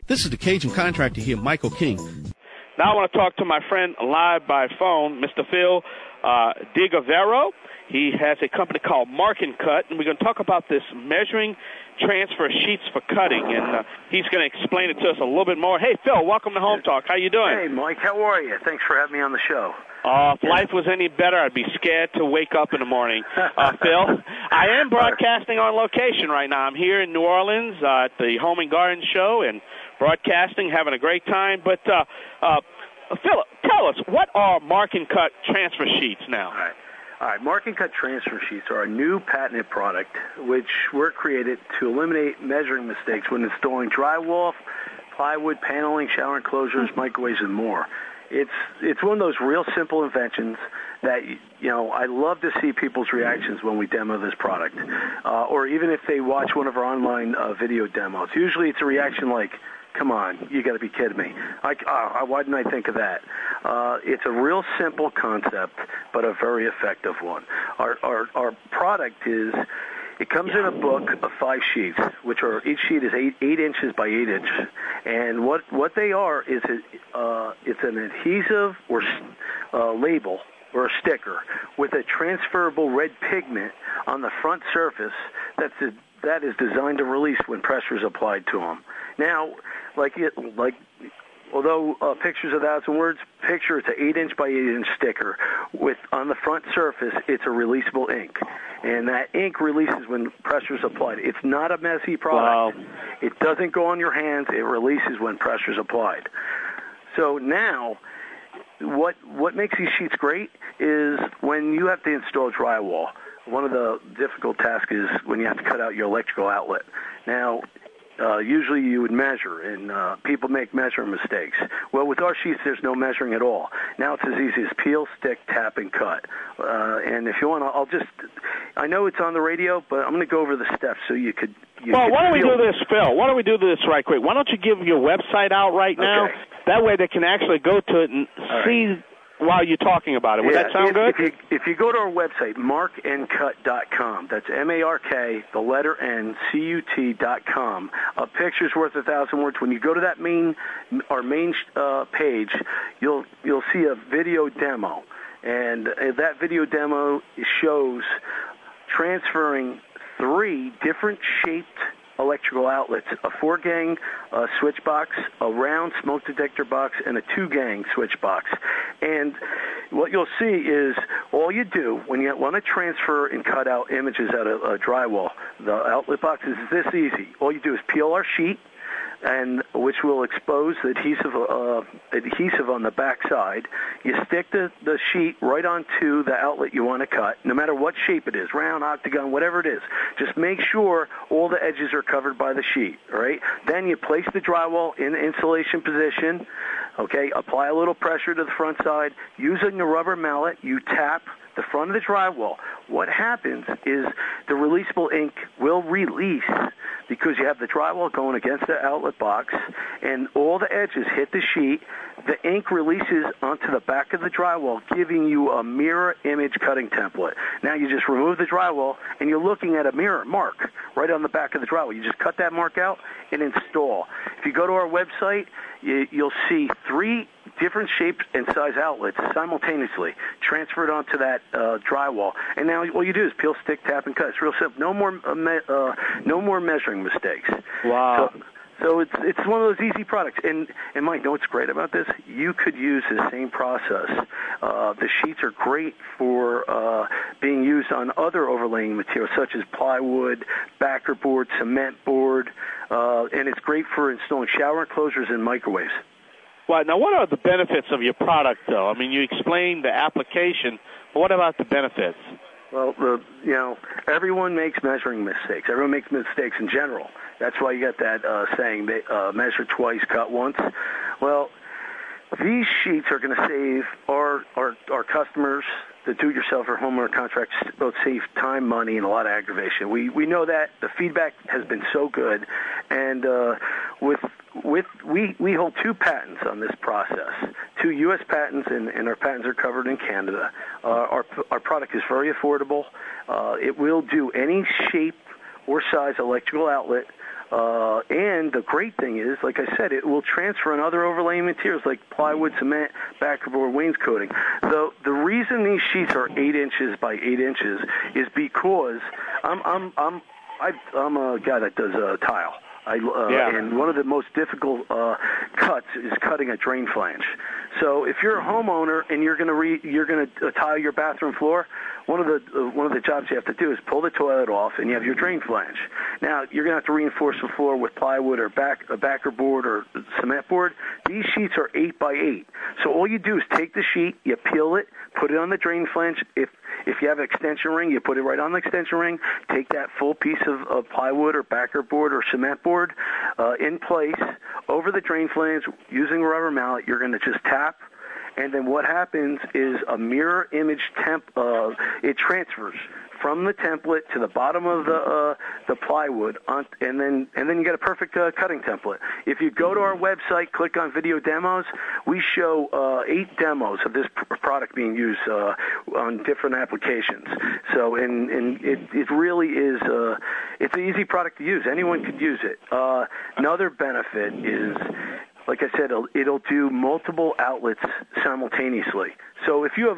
This is the Cajun contractor here, Michael King. Now I want to talk to my friend live by phone, Mr. Phil DiGavero. He has a company called Mark & Cut, and we're going to talk about this measuring transfer sheets for cutting, and he's going to explain it to us a little bit more. Hey, Phil, welcome to Home Talk. How you doing? Hey, Mike, how are you? Thanks for having me on the show. If life was any better, I'd be scared to wake up in the morning. Phil, I am broadcasting on location right now. I'm here in New Orleans at the Home and Garden Show and broadcasting, having a great time. But, Phil, tell us, what are Mark & Cut transfer sheets now? All right, Mark & Cut transfer sheets are a new patented product which were created to eliminate measuring mistakes when installing drywall, plywood, paneling, shower enclosures, microwaves, and more. It's one of those real simple inventions that, you know, I love to see people's reactions when we demo this product, or even if they watch one of our online video demos. Usually it's a reaction like, come on, you got to be kidding me. Why didn't I think of that? It's a real simple concept, but a very effective one. Our product is, it comes in a book of 5 sheets, which are, each sheet is 8 inches by 8 inches. And what they are is it's an adhesive or label or a sticker with a transferable red pigment on the front surface that is designed to release when pressure is applied to them. Now, although picture's 1,000 words, picture it's an 8-inch by 8-inch sticker with, on the front surface, it's a releasable ink. And that ink releases when pressure is applied. It's not a messy product. Wow. It doesn't go on your hands. It releases when pressure is applied. So now, what makes these sheets great is when you have to install drywall, one of the difficult tasks is when you have to cut out your electrical outlet. Now, usually you would measure, and people make measuring mistakes. Well, with our sheets, there's no measuring at all. Now it's as easy as peel, stick, tap, and cut. And if you want, I know it's on the radio, but I'm going to go over the steps so you could. Why don't we do this, Phil? Why don't we do this right quick? Why don't you give your website out right now? Okay. That way they can actually go to it and see while you're talking about it. Would that sound good? If you go to our website, markandcut.com, that's M-A-R-K, the letter N, C-U-T.com, a picture's worth 1,000 words. When you go to that our main page, you'll see a video demo. And that video demo shows transferring 3 different shaped electrical outlets, a 4-gang switch box, a round smoke detector box, and a 2-gang switch box. And what you'll see is all you do when you want to transfer and cut out images out of drywall, the outlet box is this easy. All you do is peel our sheet, and which will expose the adhesive on the back side. You stick the sheet right onto the outlet you want to cut, no matter what shape it is, round, octagon, whatever it is. Just make sure all the edges are covered by the sheet, all right? Then you place the drywall in the insulation position, okay? Apply a little pressure to the front side. Using the rubber mallet, you tap the front of the drywall. What happens is the releasable ink will release because you have the drywall going against the outlet box, and all the edges hit the sheet. The ink releases onto the back of the drywall, giving you a mirror image cutting template. Now you just remove the drywall, and you're looking at a mirror mark right on the back of the drywall. You just cut that mark out and install. If you go to our website, you'll see 3 different shapes and size outlets simultaneously transferred onto that drywall. And now all you do is peel, stick, tap, and cut. It's real simple. No more measuring mistakes. Wow. So it's one of those easy products. And Mike, know what's great about this? You could use the same process. The sheets are great for being used on other overlaying materials such as plywood, backer board, cement board, and it's great for installing shower enclosures and microwaves. Well, now what are the benefits of your product, though? I mean, you explained the application, but what about the benefits? Well, everyone makes measuring mistakes. Everyone makes mistakes in general. That's why you got that saying, measure twice, cut once. Well, these sheets are going to save our customers, the do-it-yourselfer homeowner contractors, both save time, money, and a lot of aggravation. We know that. The feedback has been so good. And we hold 2 patents on this process, 2 U.S. patents, and our patents are covered in Canada. Our product is very affordable. It will do any shape or size electrical outlet And the great thing is, like I said, it will transfer in other overlaying materials like plywood, cement, backerboard, wainscoting. The reason these sheets are 8 inches by 8 inches is because I'm a guy that does tile. And one of the most difficult cuts is cutting a drain flange. So if you're a homeowner and you're going to tile your bathroom floor, one of the jobs you have to do is pull the toilet off, and you have your drain flange. Now you're going to have to reinforce the floor with plywood or a backerboard or cement board. These sheets are 8 by 8. So all you do is take the sheet, you peel it, put it on the drain flange. If you have an extension ring, you put it right on the extension ring. Take that full piece of plywood or backerboard or cement board in place over the drain flange using a rubber mallet. You're going to just tap, and then what happens is a mirror image it transfers from the template to the bottom of the plywood, and then you get a perfect cutting template. If you go to our website, click on video demos, we show 8 demos of this product being used on different applications. So, and it really is it's an easy product to use. Anyone could use it. Another benefit is, like I said, it'll do multiple outlets simultaneously. So if you have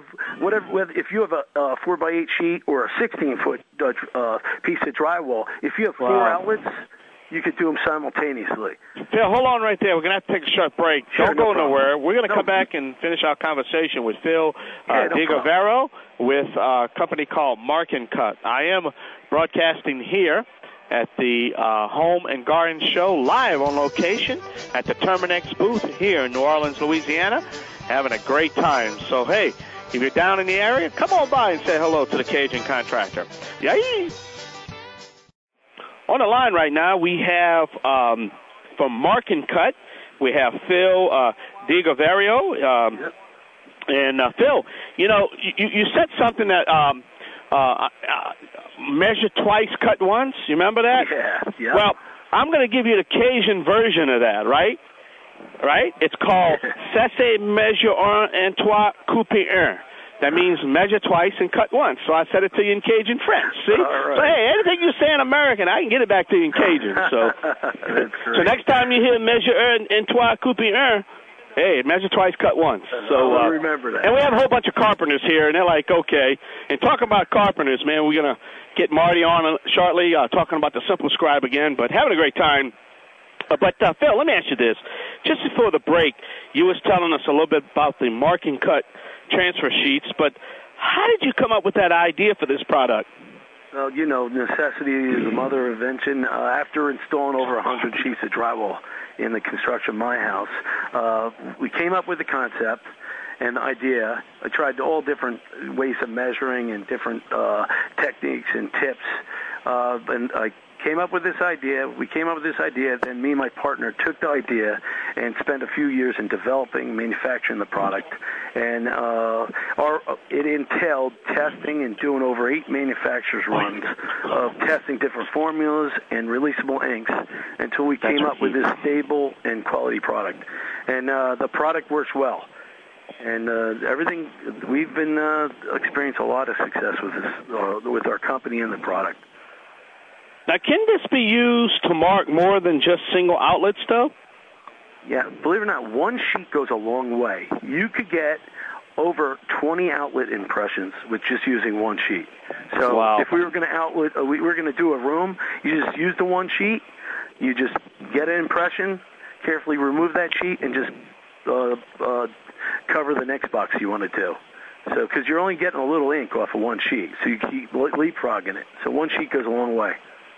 a 4x8 sheet or a 16-foot piece of drywall, if you have 4 outlets, you could do them simultaneously. Phil, hold on right there. We're going to have to take a short break. Sure, Don't go nowhere. We're going to come back and finish our conversation with Phil DiGavero with a company called Mark & Cut. I am broadcasting here at the Home and Garden Show, live on location at the Terminex booth here in New Orleans, Louisiana, having a great time. So, hey, if you're down in the area, come on by and say hello to the Cajun Contractor. Yay! On the line right now, we have from Mark & Cut, we have Phil DiGavero. And, Phil, you said something that measure twice, cut once. You remember that? Yeah. Well, I'm going to give you the Cajun version of that, right? Right? It's called Cesse Measure Un, Trois, Coupe Un. That means measure twice and cut once. So I said it to you in Cajun French. See? Right. So, hey, anything you say in American, I can get it back to you in Cajun. So, so next time you hear measure un, trois, coupe un, hey, measure twice, cut once. So I'll remember that. And we have a whole bunch of carpenters here, and they're like, okay. And talk about carpenters, man, we're going to get Marty on shortly, talking about the Simple Scribe again, but having a great time. But, Phil, let me ask you this. Just before the break, you was telling us a little bit about the Mark & Cut transfer sheets, but how did you come up with that idea for this product? Well, necessity is the mother of invention. After installing over 100 sheets of drywall in the construction of my house, we came up with the concept and the idea. I tried all different ways of measuring and different techniques and tips, and I came up with this idea. We came up with this idea. Then me and my partner took the idea and spent a few years in developing, manufacturing the product. And it entailed testing and doing over 8 manufacturers' runs of testing different formulas and releasable inks until we came up with this stable and quality product. And the product works well. And everything, we've been experiencing a lot of success with this, with our company and the product. Now, can this be used to mark more than just single outlets, though? Yeah, believe it or not, one sheet goes a long way. You could get over 20 outlet impressions with just using one sheet. So if we were going to we were going to do a room, you just use the one sheet, you just get an impression, carefully remove that sheet, and just cover the next box you want to do. So, because you're only getting a little ink off of one sheet, so you keep leapfrogging it. So one sheet goes a long way.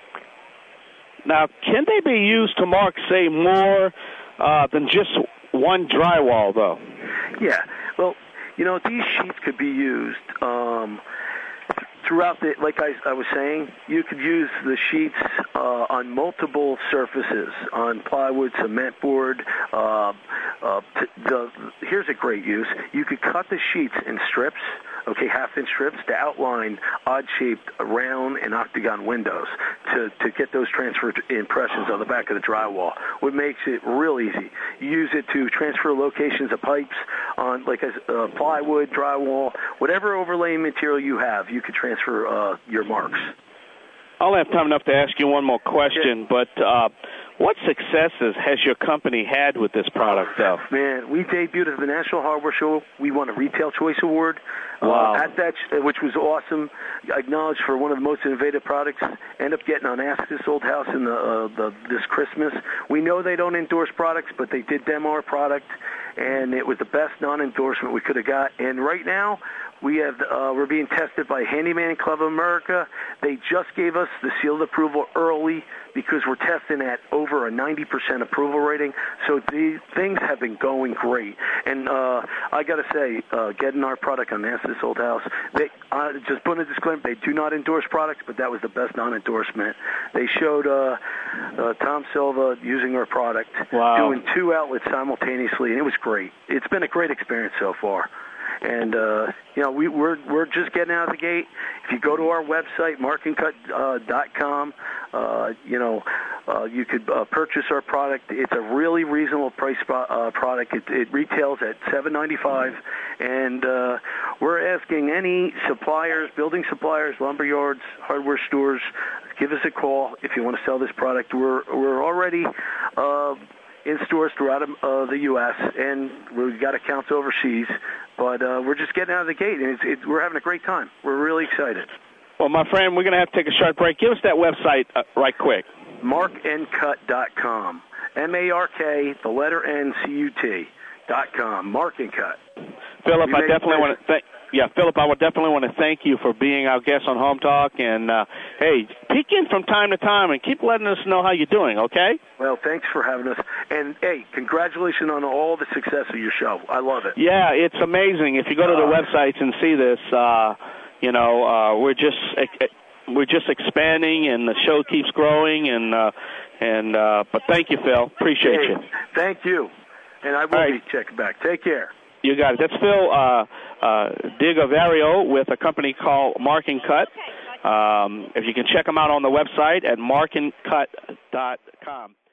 Now, can they be used to mark, say, more than just one drywall, though? Yeah. Well, these sheets could be used throughout the, like I was saying, you could use the sheets on multiple surfaces, on plywood, cement board. Here's a great use. You could cut the sheets in strips, half-inch strips, to outline odd-shaped round and octagon windows to get those transfer impressions on the back of the drywall, which makes it real easy. You use it to transfer locations of pipes on, like plywood, drywall, whatever overlaying material you have, you could transfer your marks. I'll have time enough to ask you one more question, but what successes has your company had with this product, though? Man, we debuted at the National Hardware Show. We won a Retail Choice Award at that, which was awesome. Acknowledged for one of the most innovative products. End up getting on Ask This Old House in this Christmas. We know they don't endorse products, but they did demo our product, and it was the best non-endorsement we could have got. And right now, we're being tested by Handyman Club of America. They just gave us the seal of approval early because we're testing at over a 90% approval rating. So these things have been going great. And I got to say, getting our product on Ask This Old House, just putting a disclaimer, they do not endorse products, but that was the best non-endorsement. They showed Tom Silva using our product, doing 2 outlets simultaneously, and it was great. It's been a great experience so far. And, we're just getting out of the gate. If you go to our website, markandcut.com, you could purchase our product. It's a really reasonable price product. It retails at $7.95, and we're asking any suppliers, building suppliers, lumber yards, hardware stores, give us a call if you want to sell this product. We're already in stores throughout the U.S., and we've got accounts overseas. But we're just getting out of the gate, and we're having a great time. We're really excited. Well, my friend, we're going to have to take a short break. Give us that website right quick. markandcut.com. M-A-R-K, the letter N-C-U-T.com. Mark and Cut. Philip, I definitely want to thank. Yeah, Philip, I would definitely want to thank you for being our guest on Home Talk. And, hey, peek in from time to time and keep letting us know how you're doing, okay? Well, thanks for having us. And, hey, congratulations on all the success of your show. I love it. Yeah, it's amazing. If you go to the websites and see this, we're just expanding, and the show keeps growing. But thank you, Phil. Appreciate you. Thank you. And I will be checking back. Take care. You got it. That's Phil DiGavario with a company called Mark and Cut. If you can check them out on the website at markandcut.com.